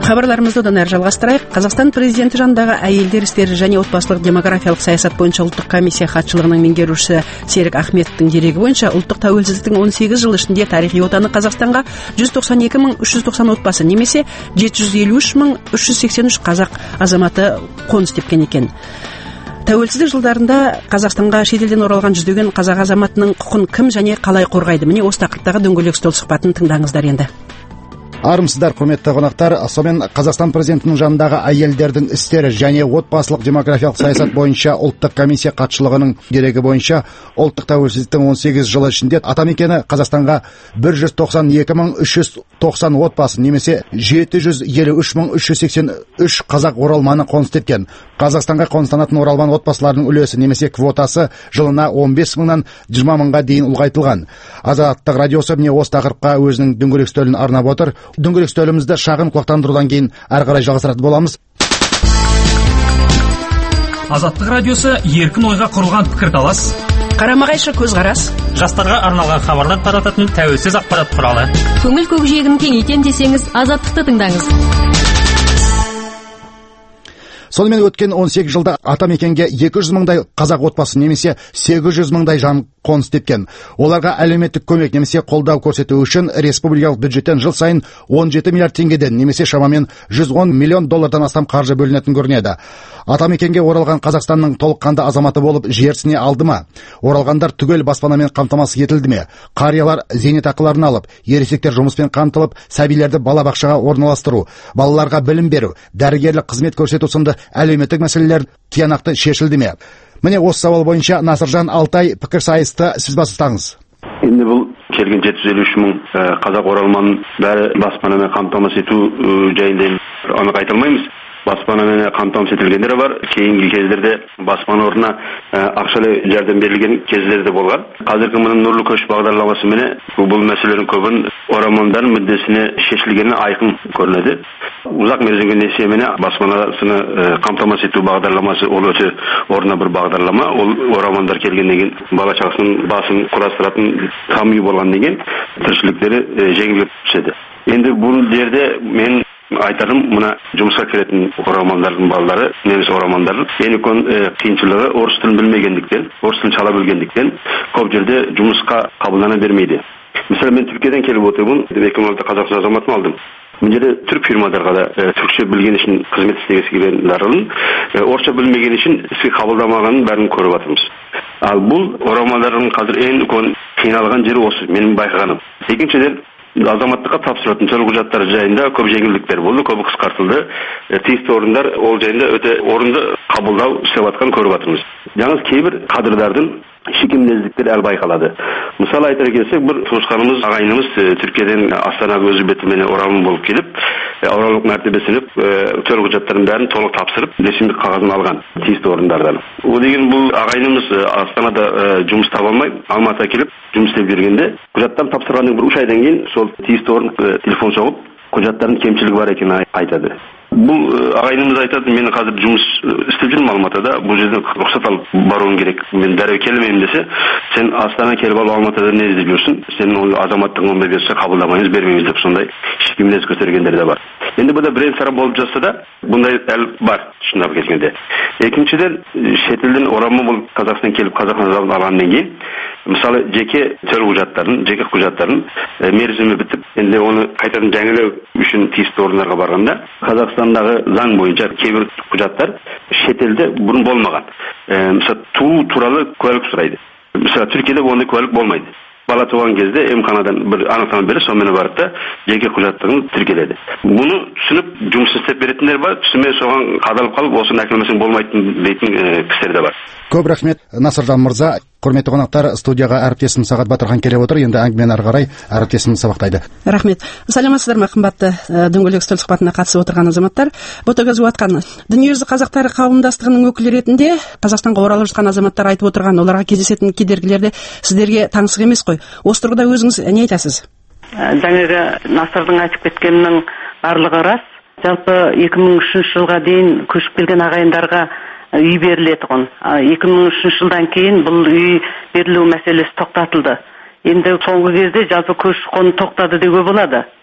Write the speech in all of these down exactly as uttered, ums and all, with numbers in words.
Хабарларымызды одан әрі жалғастырайық. Қазақстан президенті жанындағы әйелдер істері және отбасылық демографиялық саясат бойынша ұлттық комиссия хатшылығының меңгерушісі Серік Ахметовтың дерегі бойынша ұлттық тәуелсіздіктің он сегіз жыл ішінде тарихи отаны Қазақстанға жүз тоқсан екі мың үш жүз тоқсан отбасы немесе жеті жүз елу үш мың үш жүз сексен үш қазақ азаматы қоныс тепкен екен. Тәуелсіздік жылдарында Қазақстанға шетелден оралған жүздеген қазақ азаматының құқын кім және қалай қорғайды? Міне осы тақырыптағы дөңгелек стол сұхбатын тыңдаңыздар енді. Армысыздар, құрметті қонақтар. Сонымен Қазақстан президентінің жанындағы әйелдердің істері және отбасылық демографиялық саясат бойынша ұлттық комиссия хатшылығының дерегі бойынша ұлттық тәуелсіздіктің он сегіз жылы ішінде атамекені Қазақстанға бір жүз тоқсан екі мың үш жүз тоқсан отбасы немесе жеті жүз елу үш мың үш жүз сексен үш қазақ оралманы қоныс тепкен. Қазақстанға қоныстанатын оралман отбасылардың үлесі немесе квотасы жылына он бес мыңнан жиырма мыңға дейін ұлғайтылған. Азаттық радиосы міне осы тақырыпқа өзінің дөңгелек үстелін арнап отыр. Дөңгелек үстелімізді шағын құлақтандырудан кейін әрі қарай жалғастыратын боламыз. Азаттық радиосы еркін ойға құрылған пікірталас, қарама-қайшы көзқарас, жастарға арналған хабарлар тарататын тәуелсіз ақпарат құралы. Көңіл көкжиегін кеңейтем десеңіз, Азаттықты тыңдаңыз. Сонымен өткен он сегіз жылда атамекенге екі жүз мыңдай қазақ отбасы немесе сегіз жүз мыңдай жан қоныс тепкен. Оларға әлеуметтік көмек немесе қолдау көрсету үшін республикалық бюджеттен жыл сайын он жеті миллиард теңгеден немесе шамамен жүз он миллион доллардан астам қаржы бөлінетін көрінеді. Атамекенге оралған Қазақстанның толыққанды азаматы болып жерсіне алды ма? Оралғандар түгел баспанамен қамтамасыз етілді ме? Қариялар зейнетақыларын алып, ересектер жұмыспен қамтылып, сәбилерді балабақшаға орналастыру, балаларға білім беру, дәрігерлік қызмет көрсету сынды әлеуметтік мәселелер тиянақты шешілді ме? Міне осы сауал бойынша Насыржан Алтай пікірсайысты сіз бастаңыз. Енді бұл келген жеті жүз елу үш мың қазақ оралманын бәрі баспанамен қамтамасыз ету жайында анық айта алмаймыз. Баспанамен қамтамасыз етілгендер бар. Кейінгі кездерде баспана орнына ақшалай жәрдем берілген кездер де болған. Қазіргі мына нұрлы көш бағдарламасы міне бұл мәселелердің көбін оралмандардың мүддесіне шешілгені айқын көрінеді. Ұзақ мерзімге несиемен баспанасыны қамтамасыз ету бағдарламасы ол өте орнына бір бағдарлама. Ол оралмандар келгеннен кейін бала шағасының басын құрастыратын там үй болған деген тіршіліктері жеңілдеп түседі. Енді бұл жерде мен айтарым, мына жұмысқа келетін оралмандардың балалары, немесе оралмандардың ең үлкен қиыншылығы орыс тілін білмегендіктен, орыс тілін шала білгендіктен көп жерде жұмысқа қабылдана бермейді. Мысалы, мен Түркиядан келіп отырмын, екі мың алтыда Қазақстан азаматын алдым. Бұл жерде түрк фирмаларға да түркше білген үшін қызмет істегісі келгендердің орысша білмеген үшін іске қабылдамағанын бәрін көріп жатырмыз. Ал бұл оралмандардың қазір ең үлкен қиналған жері осы, менің байқағаным. Екіншіден, азаматтыққа тапсыратын төлқұжаттар жайында көп жеңілдіктер болды, көп қысқартылды. Тиісті орындар ол жайында өте орынды қабылдау істеп жатқанын көріп жатырмыз. Жаңыз кейбір кадрлардың шекемдездіктер әлі байқалады. Мысалы айтар келсек, бір туысқанымыз, ағайынымыз Түркиядан Астанаға өзі бетімен оралым болып келіп, оралымдық мәртебесін төлқұжаттарын бәрін толық тапсырып, ресімдік қағазын алған тиісті орындардан. Ол деген бұл ағайынымыз Астанада жұмыс таба алмай, Алматыға келіп жұмыс істеп жүргенде, құжаттарын тапсырғаннан бір үш айдан кейін сол тиісті орын телефон соғып, құжаттардың кемшілігі бар екенін айтады. Бұл ағайынымыз айтады, мен қазір жұмыс істеп жүрмін Алматыда, бұл жерден рұқсат алып баруым керек. Мен дәрі келмеймін десе, сен Астана келіп алып Алматыда не іздеп жүрсің? Сен ол азаматтығын ондай берсе қабылдамаймыз, бермейміз деп сондай шекемінез көтергендер де бар. Енді бұда бірен сарап болып жатса да, бұндай әл бар, шындап кеткенде. Екіншіден, шетелден оралман болып Қазақстан келіп Қазақстан азаматын алғаннан кейін, мысалы жеке төлқұжаттарын, жеке құжаттарын мерзімі бітіп, енді оны қайтадан жаңалау үшін тиісті орындарға барғанда, Қазақстандағы заң бойынша кейбір құжаттар шетелде бұрын болмаған. Мысалы туу туралы куәлік сұрайды. Мысалы Түркияда ондай куәлік болмайды. Бала туған кезде емханадан бір анықтама беріп, сонымен барып та жеке құжаттығын тіркеледі. Бұны түсініп жұмыс істеп беретіндер бар, түсінбей соған қадалып қалып, осыны әкелмесең болмайтын дейтін кісілер де бар. Көп рахмет, Насыржан мырза. Құрметті қонақтар, студияға әріптесім Сағат Батырхан келіп отыр. Енді әңгімені ары қарай әріптесім сабақтайды. Рахмет. Саламатсыздар ма, қымбатты дөңгелек үстел сұхбатына қатысып отырған азаматтар? Ботагөз Уатқан, дүниежүзі қазақтары қауымдастығының өкілі ретінде Қазақстанға оралып жатқан азаматтар айтып отырған, оларға кездесетін кедергілерді сіздерге таңсық емес қой. Осы тұрғыда өзіңіз не айтасыз? Жаңағы Насырдың айтып кеткенінің барлығы рас. Жалпы екі мың үшінші жылға дейін көшіп келген ағайындарға үй беріледі ғой. екі мың үшінші жылдан кейін бұл үй берілу мәселесі тоқтатылды. Енді соңғы кезде жалпы көші-қон тоқтады деуге болады.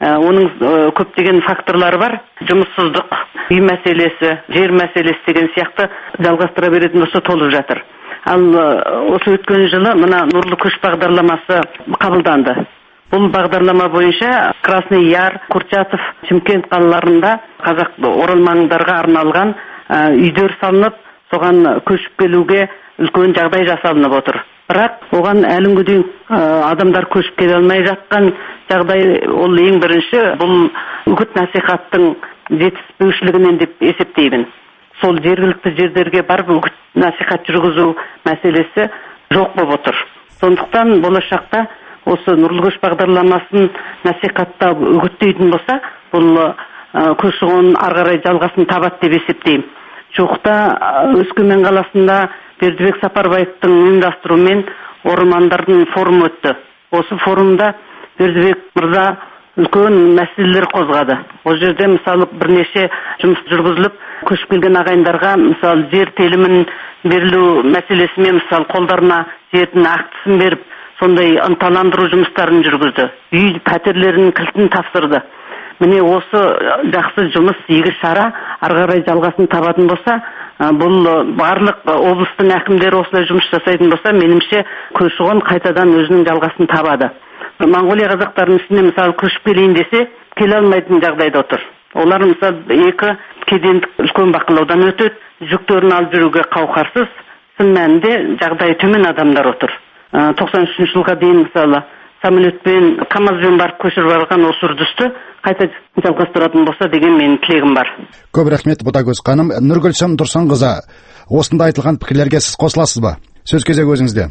Оның көптеген факторлары бар. Жұмыссыздық, үй мәселесі, жер мәселесі деген сияқты жалғастыра беретін болса толып жатыр. Ал осы өткен жылы мына Нұрлы көш бағдарламасы қабылданды. Бұл бағдарлама бойынша Красный Яр, Курчатов, Шымкент қалаларында қазақ оралмандарға арналған үйдер салынып, соған көшіп келуге үлкен жағдай жасалынып отыр. Бірақ оған әлі күнге адамдар көшіп келе алмай жатқан жағдай, ол ең бірінші бұл үгіт насихаттың жетіспеушілігінен деп есептеймін. Сол жергілікті жерлерге барып үгіт насихат жүргізу мәселесі жоқ болып отыр. Сондықтан болашақта осы Нұрлы көш бағдарламасын насихаттап үгіттейтін болса, бұл көші-қон ары қарай жалғасын табады деп есептеймін. Жуықта Өскемен қаласында Бердібек Сапарбаевтың ұйымдастыруымен оралмандардың форумы өтті. Осы форумда Бердібек мырза үлкен мәселелер қозғады. Ол жерде мысалы бірнеше жұмыс жүргізіліп, көшіп келген ағайындарға мысалы жер телімін берілу мәселесімен мысалы қолдарына жердің актісін беріп, сондай ынталандыру жұмыстарын жүргізді. Үй пәтерлерінің кілтін тапсырды. Міне осы жақсы жұмыс, игі шара ары қарай жалғасын табатын болса, бұл барлық облыстың әкімдері осылай жұмыс жасайтын болса, меніңше көші-қон қайтадан өзінің жалғасын табады. Монғолия қазақтарының ішінде мысалы көшіп келейін десе, келе алмайтын жағдайда отыр. Олар мысалы екі кедендік үлкен бақылаудан өтеді, жүктерін алып жүруге қауқарсыз, шын мәнінде жағдайы төмен адамдар отыр. тоқсан үшінші жылға дейін мысалы самолетпен, КамАЗбен барып көшіріп алған осы үрдісті қайта жалғастыратын болса деген менің тілегім бар. Көп рахмет, Ботагөз ханым. Нұргүлсім Тұрсынқызы, осында айтылған пікірлерге сіз қосыласыз ба? Сөз кезегі өзіңізде.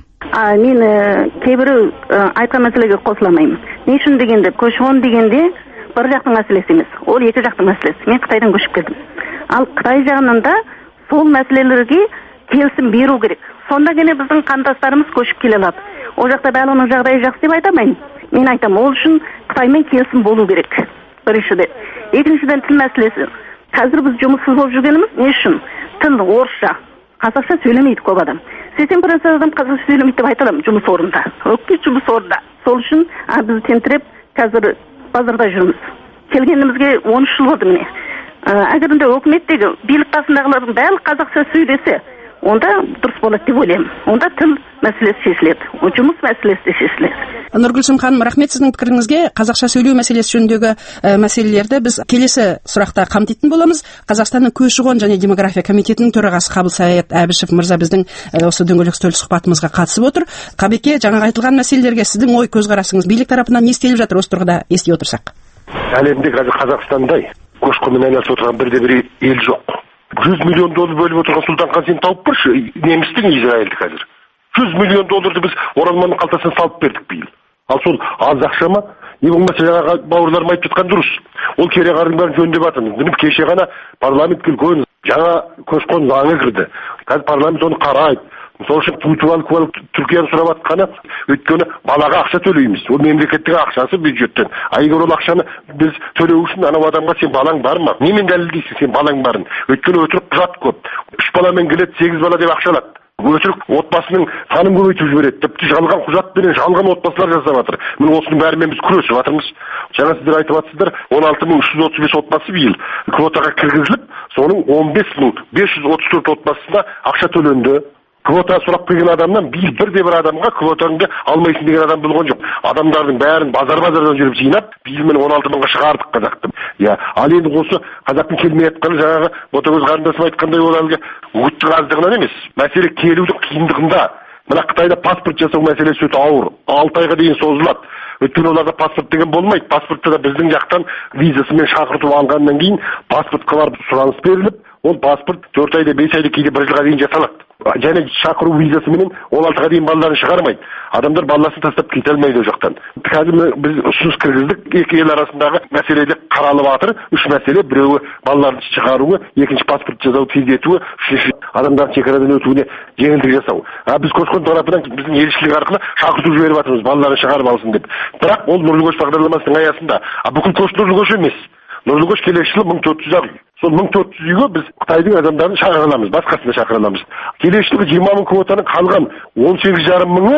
Мен кейбір айтқан мәселеге қосыламаймын. Не үшін дегенде, көші-қон дегенде бір жақтың мәселесі емес, ол екі жақтың мәселесі. Мен Қытайдан көшіп келдім. Ал Қытай жағынан да сол мәселелерге келісім беру керек. Сонда гене біздің қандастарымыз көшіп келе алады. Ол жақта бәрі оның жағдайы жақсы деп айтамайын. Мен айтам, ол үшін Қытаймен келісім болу керек. Біріншіден. Екіншіден тіл мәселесі. Қазір біз жұмыссыз болып жүргеніміз не үшін? Тіл орысша, қазақша сөйлемейді көп адам. сексен процент адам қазақша сөйлемейді деп айталам жұмыс орнында. Өкпе жұмыс орнында. Сол үшін біз тентіреп қазір базарда жүрміз. Келгенімізге он үш жыл болды міне. Әгерінде өкіметтегі билік қасындағылардың бәрі қазақша сөйлесе, онда дұрыс болады деп ойлаймын. Онда тіл мәселесі шешіледі, жұмыс мәселесі де шешіледі. Нұргүлсім ханым, рахмет сіздің пікіріңізге. Қазақша сөйлеу мәселесі жөніндегі мәселелерді біз келесі сұрақта қамтитын боламыз. Қазақстанның көші-қон және демография комитетінің төрағасы Қабылсаят Әбішев мырза біздің осы дөңгелек үстел сұхбатымызға қатысып отыр. Қабеке, жаңа айтылған мәселелерге сіздің ой көзқарасыңыз, билік тарапынан не істеліп жатыр осы тұрғыда ести отырсақ? Әлемде қазір Қазақстандай көші-қонмен айналысып отырған бірде-бір ел жоқ. жүз миллион доллар бөліп отырған Сұлтанхан, сен тауып бірші, немістің Израильді қазір. жүз миллион долларды біз оралманның қалтасына салып бердік биыл. Ал сол аз ақша ма? Не болмаса жаңағы бауырларым айтып жатқан дұрыс. Ол кереғардың бәрін жөндеп жатырмыз. Міне кеше ғана парламентке үлкен жаңа көші-қон заңы кірді. Қазір парламент оны қарайды. Сол үшін путуал Түркияны сұрап жатқаны, өйткені балаға ақша төлейміз. Ол мемлекеттің ақшасы бюджеттен. А егер ол ақшаны біз төлеу үшін анау адамға сен балаң бар ма? Немен дәлелдейсің сен балаң барын? Өйткені өтірік құжат көп. Үш баламен келеді, сегіз бала деп ақша алады. Өтірік отбасының санын көбейтіп жібереді. Тіпті жалған құжатпен жалған отбасылар жасап жатыр. Міне осының бәрімен біз күресіп жатырмыз. Жаңа сіздер айтып жатсыздар, он алты мың үш жүз отыз бес отбасы биыл квотаға кіргізіліп, соның он бес мың бес жүз отыз төрт отбасына ақша төленді. Квота сұрап келген адамнан биыл бірде бір адамға квотаңды алмайсың деген адам болған жоқ. Адамдардың бәрін базар-базардан жүріп жинап, биыл мен он алты мыңға шығардық қазақты. Я, ал енді осы қазақтың келмей жатқаны жаңағы Ботагөз қарындасым айтқандай ол әлгі үгіттің аздығынан емес, мәселе келудің қиындығында. Мына Қытайда паспорт жасау мәселесі өте ауыр. алты айға дейін созылады. Өйткені оларда паспорт деген болмайды. Паспортты да біздің жақтан визасымен шақыртып алғаннан кейін паспортқа барып сұраныс беріліп, ол паспорт төрт айда, бес айда, кейде бір жылға дейін жасалады. Және шақыру визасымен он алтыға дейін балаларын шығармайды. Адамдар баласын тастап кете алмайды ол жақтан. Қазір біз ұсыныс кіргіздік, екі ел арасындағы мәселеде қаралып жатыр. Үш мәселе, біреуі балаларды шығаруы, екінші паспорт жасау тездетуі, үшінші адамдардың шекарадан өтуіне жеңілдік жасау. А біз көші-қон тарапынан біздің елшілік арқылы шақырту жіберіп жатырмыз, балаларын шығарып алсын деп. Бірақ ол Нұрлы көш бағдарламасының аясында, а бүкіл көш Нұрлы көш емес. Нұрлы көш келесі жылы мың төрт жүз ақ үй. Сол мың төрт жүз үйге біз Қытайдың адамдарын шақыра аламыз, басқасына шақыра аламыз. Келесі жылы жиырма мың квотаның қалған он сегіз жарым мыңы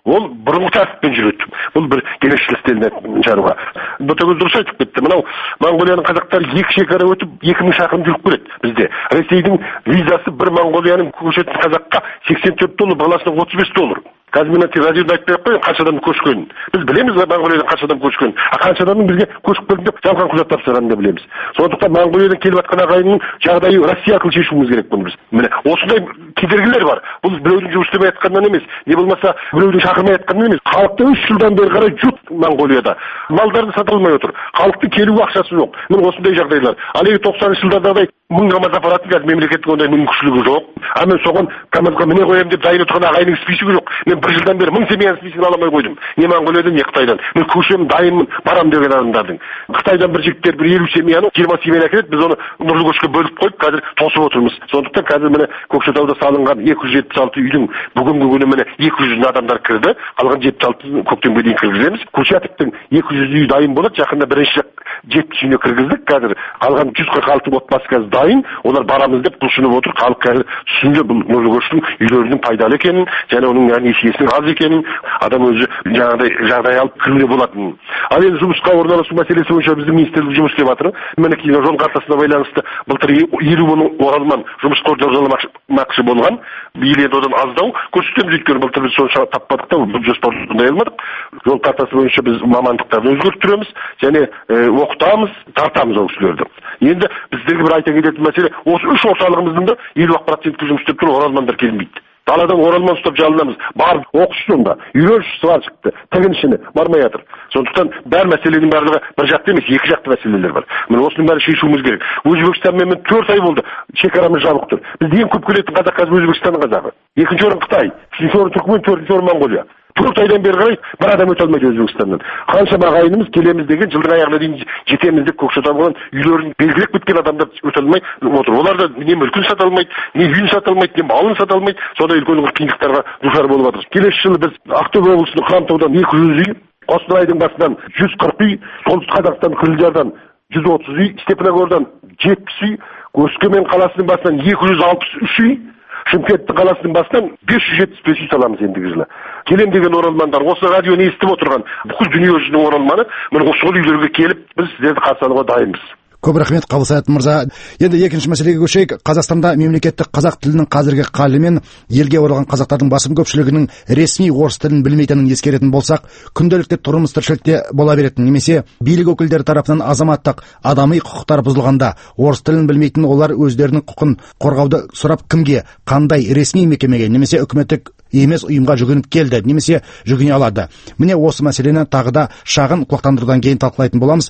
ол бұрынғы тәртіппен жүреді. Бұл бір келешілістен шаруа. Ботагөз дұрыс айтып кетті. Мынау Моңғолияның қазақтары екі шекара өтіп екі мың шақырым жүріп келеді бізде. Ресейдің визасы бір Моңғолияның көшетін қазаққа сексен төрт доллар, баласына отыз бес доллар. Қазір мен радиода айтпай ақ қояйын қанша адам көшкенін. Біз білеміз Моңғолиядан қанша адам көшкенін. А қанша адамның бізге көшіп келді деп жалған құжат тапсырғанын да білеміз. Сондықтан Моңғолиядан келіп жатқан ағайынның жағдайы Россия арқылы шешуіміз керек бұны біз. Міне осындай кедергілер бар. Бұл біреудің жұмыс істемей жатқанынан емес, не болмаса біреудің шақырмай жатқанынан емес. Халықты үш жылдан бері қарай жұт Моңғолияда. Малдарды сата алмай отыр. Халықтың келу ақшасы жоқ. Міне осындай жағдайлар. Ал егер тоқсаныншы жылдардағыдай мың КамАЗ апаратын қазір мемлекеттің ондай мүмкіншілігі жоқ. А мен соған КамАЗға міне қоямын деп дайын отырған ағайынның списогі жоқ. Мен бір жылдан бері мың семьяның списогін ала алмай қойдым. Не Моңғолиядан, не Қытайдан. Мен көшемін, дайынмын, барам деген адамдардың. Қытайдан бір жігіттер бір елу семьяны жиырма семьяны әкеледі, біз оны нұрлы көшке бөліп қойып, қазір тосып отырмыз. Сондықтан қазір міне Көкшетауда салынған екі жүз жетпіс алты үйдің бүгінгі күні міне екі жүз адамдар кірді. Қалған жетпіс алтысын көктемге дейін кіргіземіз. Курчатовтың екі жүз үй дайын болады. Жақында бірінші жетпіс үйіне кіргіздік. Қазір қалған жүз қырық алты отбасы қазір дайын. Олар барамыз деп құлшынып отыр. Халық қазір түсінді бұл нұрлы көштің үйлерінің пайдалы екенін, және оның несиесінің аз екенін, адам өзі жаңағыдай жағдай алып кіруге болатынын. Ал енді жұмысқа орналасу мәселесі бойынша біздің министрлік жұмыс істеп жатыр. Мінекей жол картасына байланысты былтыр елу мың оралман жұмысқа орналастырмақшы болған. Биыл енді одан аздау көрсетеміз, өйткені былтыр біз сонша таппадық та бұл жоспарды орындай алмадық. Жол картасы бойынша біз мамандықтарды өзгертіреміз және оқытамыз, тартамыз ол кісілерді. Енді біздерге бір айта кететін мәселе, осы үш орталығымыздың да елу процентке жұмыс істеп тұр, оралмандар келмейді. Даладан оралман ұстап жалынамыз. Бар оқышы сонда, үйреншісі бар шықты, тігіншіні бармай жатыр. Сондықтан бәр мәселенің барлығы бір жақты емес, екі жақты мәселелер бар. Міне осының бәрін шешуіміз керек. Өзбекстанмен төрт ай болды, шекарамыз жабық тұр. Бізде ең көп келетін қазақ қазір Өзбекстанның қазағы. Екінші орын Қытай, үшінші орын Түркмен, төртінші орын Моңғолия. Төрт айдан бері қарай бір адам өте алмайды Өзбекстаннан. Қаншама ағайынымыз келеміз деген жылдың аяғына дейін жетеміз деп Көкшетау болған үйлерін белгілеп кеткен адамдар өте алмай отыр. Олар да не мүлкін сата алмайды, не үйін сата алмайды, не малын сата алмайды. Сондай үлкен қиындықтарға душар болып жатыр. Келесі жылы біз Ақтөбе облысының Хромтаудан екі жүз үй, Қостанайдың басынан жүз қырық үй, солтүстік Қазақстан Қызылжардан жүз отыз үй, Степногордан жетпіс үй, Өскемен қаласының басынан екі жүз алпыс үш үй, Шымкенттің қаласының басынан бес жүз жетпіс бес үй саламыз ендігі жылы. Келем деген оралмандар, осы радионы естіп отырған бүкіл дүние жүзінің оралманы, міне осы үйлерге келіп, біз сіздерді қарсы алуға дайынбыз. Көп рахмет Қабылсаят мырза. Енді екінші мәселеге көшейік. Қазақстанда мемлекеттік қазақ тілінің қазіргі халі мен елге оралған қазақтардың басым көпшілігінің ресми орыс тілін білмейтінін ескеретін болсақ, күнделікті тұрмыс тіршілікте бола беретін немесе билік өкілдері тарапынан азаматтық адами құқықтар бұзылғанда орыс тілін білмейтін олар өздерінің құқын қорғауды сұрап кімге, қандай ресми мекемеге немесе үкіметтік емес ұйымға жүгініп келді немесе жүгіне алады. Міне осы мәселені тағы да шағын құлақтандырудан кейін талқылайтын боламыз.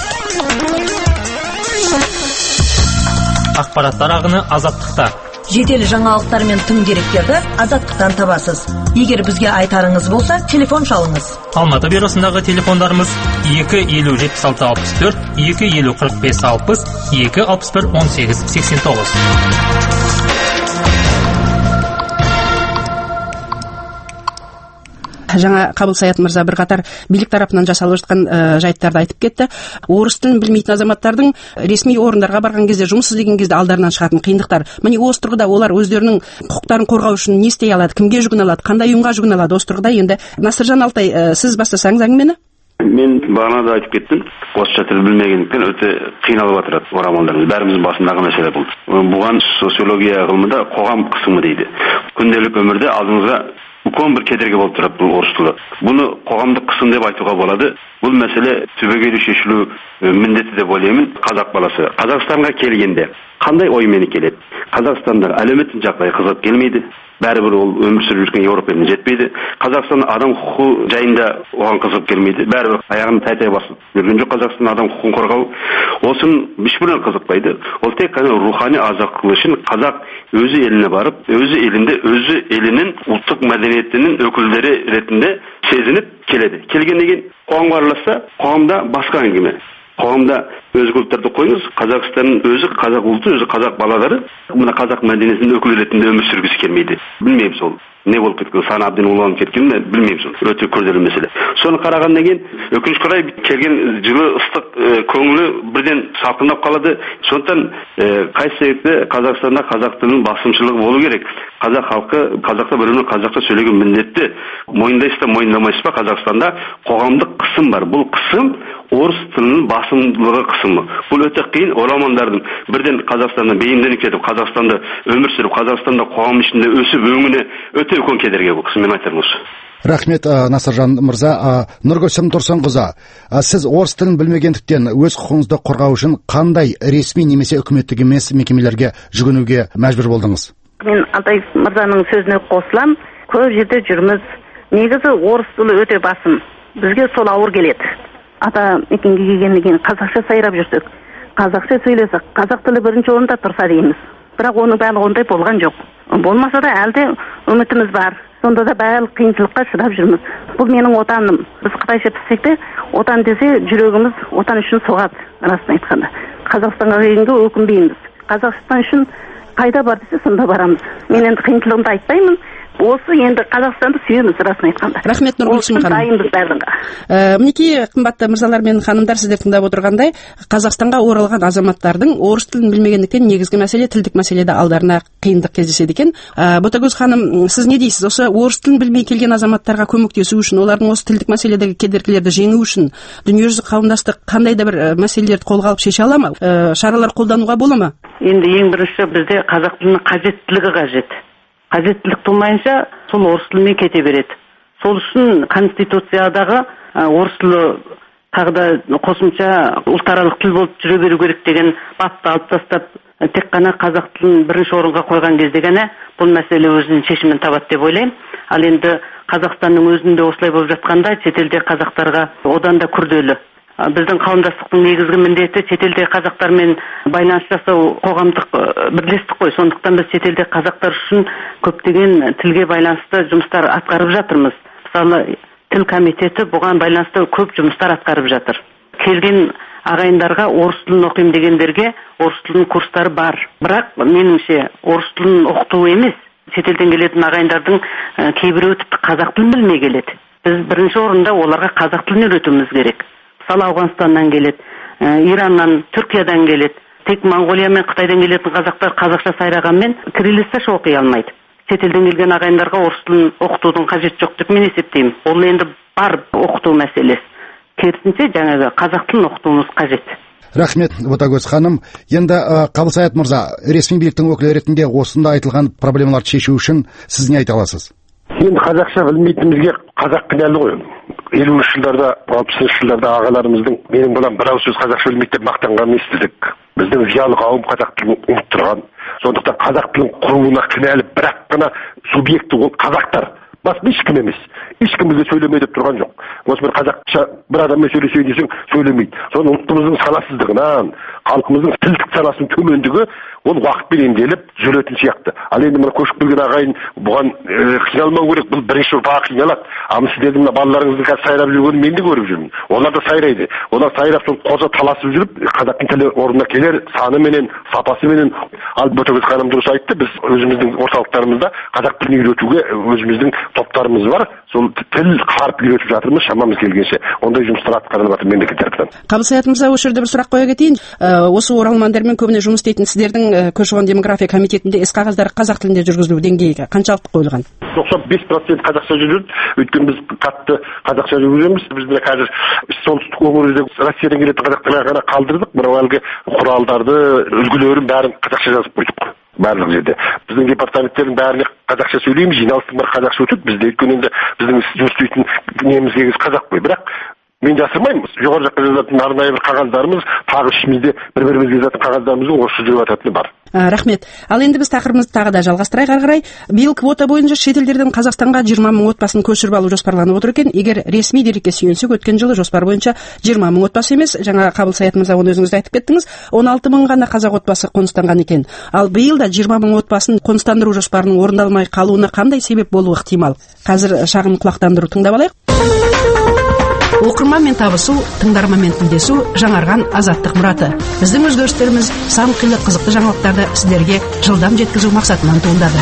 Ақпараттар ағыны азаттықта. Жедел жаңалықтар мен тың деректерді азаттықтан табасыз. Егер бізге айтарыңыз болса, телефон шалыңыз. Алматы бюросындағы телефондарымыз екі елу жетпіс алты алпыс төрт, екі елу қырық бес алпыс, екі алпыс бір он сегіз сексен тоғыз. Жаңа Қабылсаят мырза бірқатар билік тарапынан жасалып жатқан ә, жайттарды айтып кетті. Орыс тілін білмейтін азаматтардың ресми орындарға барған кезде, жұмыс іздеген кезде алдарынан шығатын қиындықтар. Міне осы тұрғыда олар өздерінің құқықтарын қорғау үшін не істей алады, кімге жүгіне алады, қандай ұйымға жүгіне алады? Осы тұрғыда енді Насыржан Алтай, ә, сіз бастасаңыз әңгімені. Мен бағана да айтып кеттім. Орысша тіл білмегендіктен өте қиналып жатыр орамалдарымыз. Бәріміздің басындағы мәселе бұл. Бұған социология ғылымында қоғам қысымы дейді. Күнделік өмірде алдыңызға үлкен бір кедергі болып тұрады бұл орыс тілі. Бұны қоғамдық қысым деп айтуға болады. Бұл мәселе түбегейлі шешілу міндеті деп ойлаймын. Қазақ баласы Қазақстанға келгенде қандай оймен келеді? Қазақстанда әлеуметтік жағдай қызығып келмейді. Бәрібір ол өмір сүріп жүрген Еуропа еліне жетпейді. Қазақстан адам құқығы жайында оған қызығып келмейді. Бәрібір аяғын тай-тай басып жүрген жоқ. Қазақстан адам құқығын қорғау осын ешбіріне қызықпайды. Ол тек қана рухани азаттық үшін қазақ өзі еліне барып, өзі елінде, өзі елінің ұлттық мәдениетінің өкілдері ретінде сезініп келеді. Келген деген қоғамға араласса, қоғамда басқа әңгіме. қоғамда өзге ұлттарды қойыңыз, Қазақстанның өзі, қазақ ұлты, өзі қазақ балалары мына қазақ мәдениетінің өкілі ретінде өмір сүргісі келмейді. Білмеймін сол. Не болып кеткен, саны әбден уланып кеткен, білмеймін сол. Өте күрделі мәселе. Соны қарағаннан кейін өкінішке қарай келген жылы ыстық көңілі бірден салқындап қалады. Сондықтан қайсы себепті Қазақстанда қазақ тілінің басымшылығы болу керек. Қазақ халқы қазақта бір-бірімен қазақша сөйлеген міндетті. Мойындайсыз ба, мойындамайсыз ба, Қазақстанда қоғамдық қысым бар. Бұл қысым орыс тілінің басымдылығы қысымы. Бұл өте қиын. Оралмандардың бірден Қазақстанда бейімденіп кетіп, Қазақстанда өмір сүріп, Қазақстанда қоғам ішінде өсіп өңіне өте үлкен кедергі бұл қысым. Мен айтарым осы. Рахмет, Насыржан мырза. Нұргүлсім Тұрсынқызы, сіз орыс тілін білмегендіктен өз құқығыңызды қорғау үшін қандай ресми немесе үкіметтік емес мекемелерге жүгінуге мәжбүр болдыңыз? Мен Алтай мырзаның сөзіне қосылам. Көп жерде жүрміз. Негізі орыс тілі өте басым. Бізге сол ауыр келеді. Ата мекенге келгеннен кейін қазақша сайрап жүрсек, қазақша сөйлесек, қазақ тілі бірінші орында тұрса дейміз. Бірақ оның барлығы ондай болған жоқ. Болмаса да әлде үмітіміз бар. Сонда да барлық қиыншылыққа шыдап жүрміз. Бұл менің отаным. Біз қытайша піссек те, отан десе жүрегіміз отан үшін соғады, расын айтқанда. Қазақстанға келгенге өкінбейміз. Қазақстан үшін қайда бар десе, сонда барамыз. Мен енді қиыншылығымды айтпаймын. Осы енді Қазақстанды сүйеміз, расын айтқанда. Рахмет, Нұргүлсім ханым. Дайынбыз барлығы. Мінекей, қымбатты мырзалар мен ханымдар, сіздер тыңдап отырғандай, Қазақстанға оралған азаматтардың орыс тілін білмегендіктен негізгі мәселе тілдік мәселеде алдарына қиындық кездеседі екен. Ботагөз ханым, сіз не дейсіз? Осы орыс тілін білмей келген азаматтарға көмектесу үшін, олардың осы тілдік мәселедегі кедергілерді жеңу үшін дүниежүзілік қауымдастық қандай да бір мәселелерді қолға алып шеше ала ма? Шаралар қолдануға бола ма? Енді ең бірінші бізде қазақ тілінің қажеттілігі қажет. Қажеттілік тумайынша сол орыс тілімен кете береді. Сол үшін Конституциядағы орыс тілі тағы да қосымша ұлтаралық тіл болып жүре беру керек деген бапты алып тастап, тек қана қазақ тілін бірінші орынға қойған кезде ғана бұл мәселе өзінің шешімін табады деп ойлаймын. Ал енді Қазақстанның өзінде осылай болып жатқанда шетелде қазақтарға одан да күрделі. Біздің қауымдастықтың негізгі міндеті шетелде қазақтармен байланыс жасау, қоғамдық бірлестік қой. Сондықтан біз шетелде қазақтар үшін көптеген тілге байланысты жұмыстар атқарып жатырмыз. Мысалы, тіл комитеті бұған байланысты көп жұмыстар атқарып жатыр. Келген ағайындарға орыс тілін оқимын дегендерге орыс тілінің курстары бар. Бірақ меніңше орыс тілін оқыту емес, шетелден келетін ағайындардың кейбіреуі тіпті қазақ тілін білмей келеді. Біз бірінші орында оларға қазақ тілін үйретуіміз керек. Мысалы, Ауғанстаннан келеді, Ираннан, Түркиядан келеді. Тек Монғолия мен Қытайдан келетін қазақтар қазақша сайрағанмен кириллицаша оқи алмайды. Шетелден келген ағайындарға орыс тілін оқытудың қажеті жоқ деп мен есептеймін. Ол енді бар оқыту мәселесі. Керісінше жаңағы қазақ тілін оқытуымыз қажет. Рахмет, Ботагөз ханым. Енді Қабылсаят мырза, ресми биліктің өкілі ретінде осында айтылған проблемаларды шешу үшін сіз не айта аласыз? Енді қазақша білмейтінімізге қазақ кінәлі ғой. елуінші жылдарда, алпысыншы жылдарда ағаларымыздың менің балам бір ауыз сөз қазақша білмейді деп мақтанғанын естідік. Біздің зиялы қауым қазақ тілін ұмыттырған. Сондықтан қазақ тілін құруына кінәлі бірақ қана субъекті ол қазақтар. Басқа ешкім емес. Ешкім бізге сөйлемей деп тұрған жоқ. Осы бір қазақша бір адаммен сөйлесейін десең сөйлемейді. Соны ұлтымыздың санасыздығынан, халқымыздың тілдік санасының төмендігі ол уақытпен емделіп жүретін сияқты. Ал енді мына көшіп келген ағайын бұған қиналмау керек. Бұл бірінші ұрпағы қиналады. Ал сіздердің мына балаларыңыздың қазір сайрап жүргенін мен де көріп жүрмін. Олар да сайрайды. Олар сайрап сол қоза таласып жүріп, қазақтың тілі орнына келер, саныменен, сапасыменен. Ал Ботагөз ханым дұрыс айтты. Біз өзіміздің орталықтарымызда қазақ тілін үйретуге өзіміздің топтарымыз бар. Сол тіл қарып үйретіп жатырмыз шамамыз келгенше. Ондай жұмыстар атқарылып жатыр мемлекет тарапынан. Қабылсаят мырза, осы жерде бір сұрақ қоя кетейін. Осы оралмандармен көбіне жұмыс істейтін сіздердің көші-қон демография комитетінде іс қағаздары қазақ тілінде жүргізілу деңгейі қаншалықты қойылған? тоқсан бес процент қазақша жүреді. Өйткені біз қатты қазақша жүргіземіз. Біз міне қазір солтүстік өңірде Россиядан келетін қазақтарға ғана қалдырдық. Мынау әлгі құралдарды, үлгілерін бәрін қазақша жазып қойдық. Барлық жерде. Біздің департаменттердің бәріне қазақша сөйлейміз, жиналыстың бәрі қазақша өтеді. Бізде өйткені енді біздің жұмыс істейтін немізге қазақ қой. Бірақ мен жасырмаймын. Жоғары жаққа жазатын арнайы бір қағаздарымыз, тағы ішімізде бір-бірімізге жазатын қағаздарымыздың орысша жүріп жататыны бар. Рахмет. Ал енді біз тақырыбымызды тағы да жалғастырайық ары қарай. Биыл квота бойынша шетелдерден Қазақстанға жиырма мың отбасын көшіріп алу жоспарланып отыр екен. Егер ресми дерекке сүйенсек, өткен жылы жоспар бойынша жиырма мың отбасы емес, жаңа Қабылсаят мырза оны өзіңіз айтып кеттіңіз, он алты мың ғана қазақ отбасы қоныстанған екен. Ал биыл да жиырма мың отбасын қоныстандыру жоспарының орындалмай қалуына қандай себеп болуы ықтимал? Қазір шағын құлақтандыру тыңдап алайық. Оқырманмен табысу, тыңдарманмен тілдесу жаңарған азаттық мұраты. Біздің өзгерістеріміз сан қилы қызықты жаңалықтарды сіздерге жылдам жеткізу мақсатынан туындады.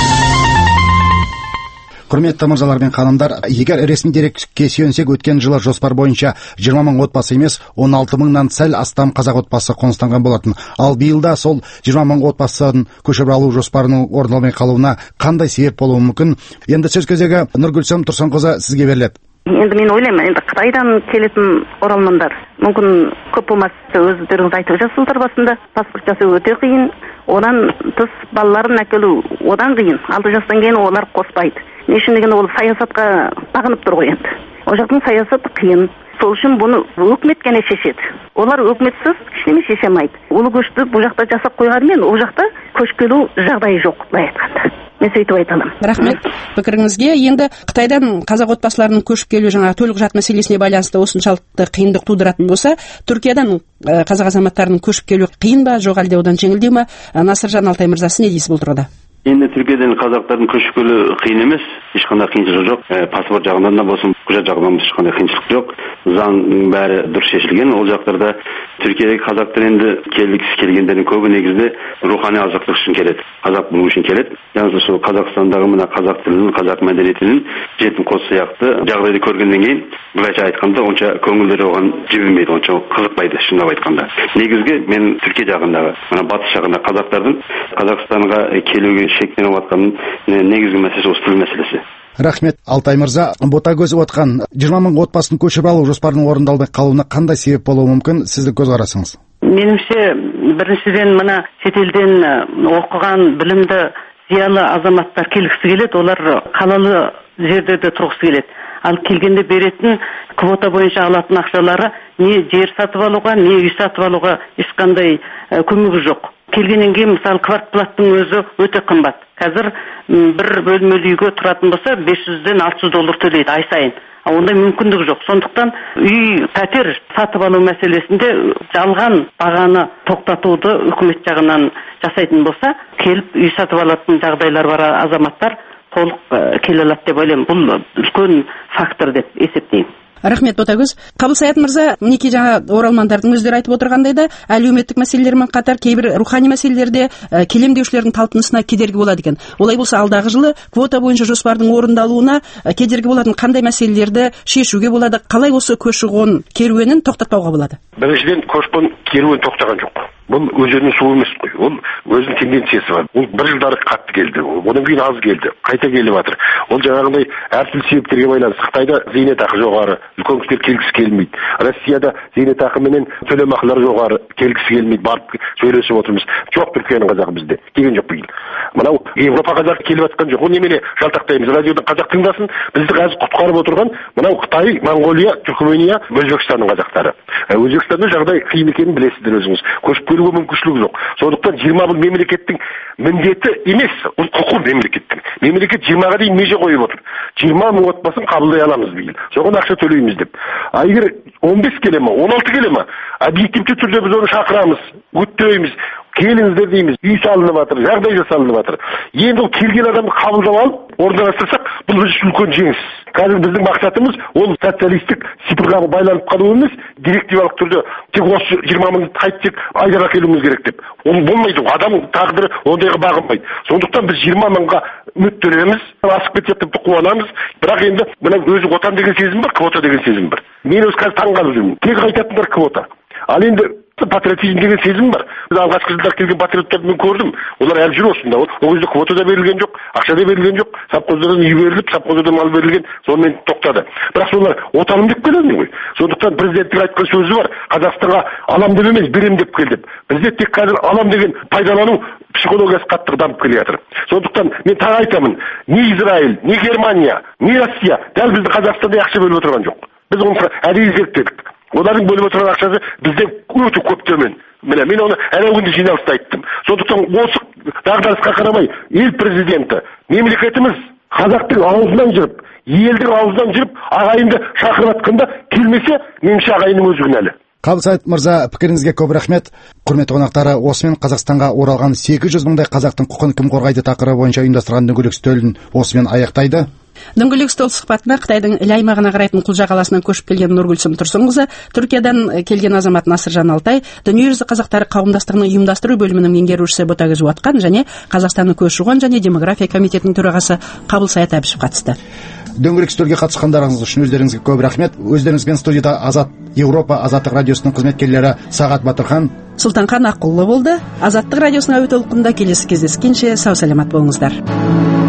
Құрметті мырзалар мен ханымдар, егер ресми дерекке сүйенсек, өткен жылы жоспар бойынша жиырма мың отбасы емес, он алты мыңнан сәл астам қазақ отбасы қоныстанған болатын. Ал биылда сол жиырма мың отбасын көшіріп алу жоспарының орындалмай қалуына қандай себеп болуы мүмкін? Енді сөз кезегі Нұргүлсім Тұрсынқызы, сізге беріледі. Енді мен ойлаймын, енді Қытайдан келетін оралмандар мүмкін көп болмаса, өздеріңіз айтып жатсыздар басында, паспорт жасау өте қиын, одан тыс балаларын әкелу одан қиын. алты жастан кейін олар қоспайды. Не үшін деген ол саясатқа бағынып тұр ғой енді. Ол жақтың саясаты қиын. Сол үшін бұны өкімет қана шешеді. Олар өкіметсіз ештеңе шеше алмайды. Ұлы көшті бұл жақта жасап қойғанымен, ол жақта көшіп келу жағдайы жоқ, былай айтқанда. Мен сөйтіп айта аламын. Рахмет пікіріңізге. Енді Қытайдан қазақ отбасыларының көшіп келу жаңағы төлқұжат құжат мәселесіне байланысты осыншалықты қиындық тудыратын болса, Түркиядан қазақ азаматтарының көшіп келу қиын ба, жоқ әлде одан жеңілдеу ме? Насыржан Алтай мырза, сіз не дейсіз бұл тұрғыда? Енді Түркиядан қазақтардың көшіп келуі қиын емес, ешқандай қиыншылық жоқ. Ә, паспорт жағынан да болсын, құжат жағынан да ешқандай қиыншылық жоқ. Заңның бәрі дұрыс шешілген. Ол жақтарда Түркиядағы қазақтар енді келгісі келгендердің көбі негізінде рухани азықтық үшін келеді. Қазақ болу үшін келеді. Яғни сол Қазақстандағы мына қазақ тілінің, қазақ мәдениетінің жетім қос сияқты жағдайды көргеннен кейін, былайша айтқанда, онша көңілдері оған жібермейді, онша қызықпайды, шындап айтқанда. Негізгі мен Түркия жағындағы, мына батыс жағында қазақтардың Қазақстанға келуге шектеніп жатқан негізгі мәселесі осы тіл мәселесі. Рахмет, Алтай мырза. Ботагөз отқан жиырма мың отбасын көшіріп алу жоспарының орындалмай қалуына қандай себеп болуы мүмкін? Сіздің көзқарасыңыз? Меніңше, біріншіден мына шетелден оқыған білімді зиялы азаматтар келгісі келеді, олар қалалы жердерде тұрғысы келеді. Ал келгенде беретін квота бойынша алатын ақшалары не жер сатып алуға, не үй сатып алуға ешқандай көмегі жоқ. Келгеннен кейін, мысалы, квартплаттың өзі өте қымбат. Қазір бір бөлмелі үйге тұратын болса, бес жүзден алты жүз доллар төлейді ай сайын. Ондай мүмкіндік жоқ. Сондықтан үй, пәтер сатып алу мәселесінде жалған бағаны тоқтатуды үкімет жағынан жасайтын болса, келіп үй сатып алатын жағдайлар бар азаматтар толық келе алады деп ойлаймын. Бұл үлкен фактор деп есептеймін. Рахмет, Ботагөз. Қабылсаят мырза, неке жаңа оралмандардың өздері айтып отырғандай да, әлеуметтік мәселелермен қатар кейбір рухани мәселелерде келемдеушілердің талпынысына кедергі болады екен. Олай болса, алдағы жылы квота бойынша жоспардың орындалуына кедергі болатын қандай мәселелерді шешуге болады? Қалай осы көші-қон керуенін тоқтатпауға болады? Біріншіден, көші-қон керуен тоқтаған жоқ. Бұл өзінің суы емес қой. Ол өзінің тенденциясы бар. Ол бір жылдары қатты келді. Одан кейін аз келді. Қайта келіп жатыр. Ол жаңағындай әртүрлі себептерге байланысты. Қытайда зейнетақы жоғары, үлкен кісілер келгісі келмейді. Россияда зейнетақы менен төлемақылар жоғары, келгісі келмейді. Барып сөйлесіп отырмыз. Жоқ, Түркияның қазағы бізде. Келген жоқ биыл. Мынау Европа қазақ келіп жатқан жоқ. Ол немене жалтақтаймыз? Радиодан қазақ тыңдасын. Бізді қазір құтқарып отырған мынау Қытай, Монғолия, Түркмения, Өзбекстанның қазақтары. Өзбекстанда жағдай қиын екенін білесіздер өзіңіз. Көшіп келуге мүмкіншілік жоқ. Сондықтан жиырма мың мемлекеттің міндеті емес, ол құқы мемлекеттің. Мемлекет жиырмаға дейін меже қойып отыр. жиырма мың отбасын қабылдай аламыз биыл. Соған ақша төлейміз деп. А егер он бес келе ме, он алты келе ме, объективті түрде біз оны шақырамыз, үгіттейміз, келіңіздер дейміз, үй салынып жатыр, жағдай жасалынып жатыр. Енді ол келген адамды қабылдап алып, орналастырсақ, бұл біз үшін үлкен жеңіс. Қазір біздің мақсатымыз ол социалистік сипырға байланып қалу емес, директивалық түрде тек осы жиырма мыңды қайт тек айдап әкелуіміз керек деп. Ол болмайды, адам тағдыры ондайға бағынбайды. Сондықтан біз жиырма мыңға үміттенеміз, асып кетіп тіпті қуанамыз. Бірақ енді мына өзі отан деген сезім бар, квота деген сезім бар. Мен өз қазір таңғалып жүрмін. Тек айтатындар квота. Ал енді патриотизм деген сезім бар. Біз алғашқы жылдар келген патриоттарды мен көрдім. Олар әлі жүр осында. Ол кезде квота да берілген жоқ, ақша да берілген жоқ. Совхоздардан үй беріліп, совхоздардан мал берілген, сонымен тоқтады. Бірақ солар отаным деп келеді ғой. Сондықтан президенттің айтқан сөзі бар. Қазақстанға алам деп емес, берем деп кел деп. Бізде тек қазір алам деген пайдалану психологиясы қатты дамып келе жатыр. Сондықтан мен тағы айтамын, ни Израиль, ни Германия, ни Россия дәл бізді Қазақстанда ақша бөліп отырған жоқ. Біз оны әдейі зерттедік. Олардың бөліп отырған ақшасы бізде өте көп төмен. Міне, мен оны әне күнде жиналыста айттым. Сондықтан осы дағдарысқа қарамай, ел президенті, мемлекетіміз қазақтың аузынан жүріп, елдің аузынан жүріп, ағайынды шақырып атқанда келмесе, меніңше ағайынның өзі кінәлі. Қабылсаят мырза, пікіріңізге көп рахмет. Құрметті қонақтары, осымен Қазақстанға оралған сегіз жүз мыңдай қазақтың құқын кім қорғайды тақырыбы бойынша ұйымдастырған дөңгелек үстелін осымен аяқтайды. Дөңгелек стол сұхбатына Қытайдың Іле аймағына қарайтын Құлжа қаласынан көшіп келген Нұргүлсім Тұрсынқызы, Түркиядан келген азамат Насыржан Алтай, Дүниежүзі қазақтары қауымдастығының ұйымдастыру бөлімінің меңгерушісі Ботагөз Уатқан және Қазақстанның көші-қон және демография комитетінің төрағасы Қабылсаят Әбішев қатысты. Дөңгелек столге қатысқандарыңыз үшін өздеріңізге көп рахмет. Өздеріңізбен студияда Азат Еуропа Азаттық радиосының қызметкерлері Сағат Батырхан, Сұлтанхан Аққұлы болды. Азаттық радиосының әуе толқынында келесі кездескенше сау саламат болыңыздар.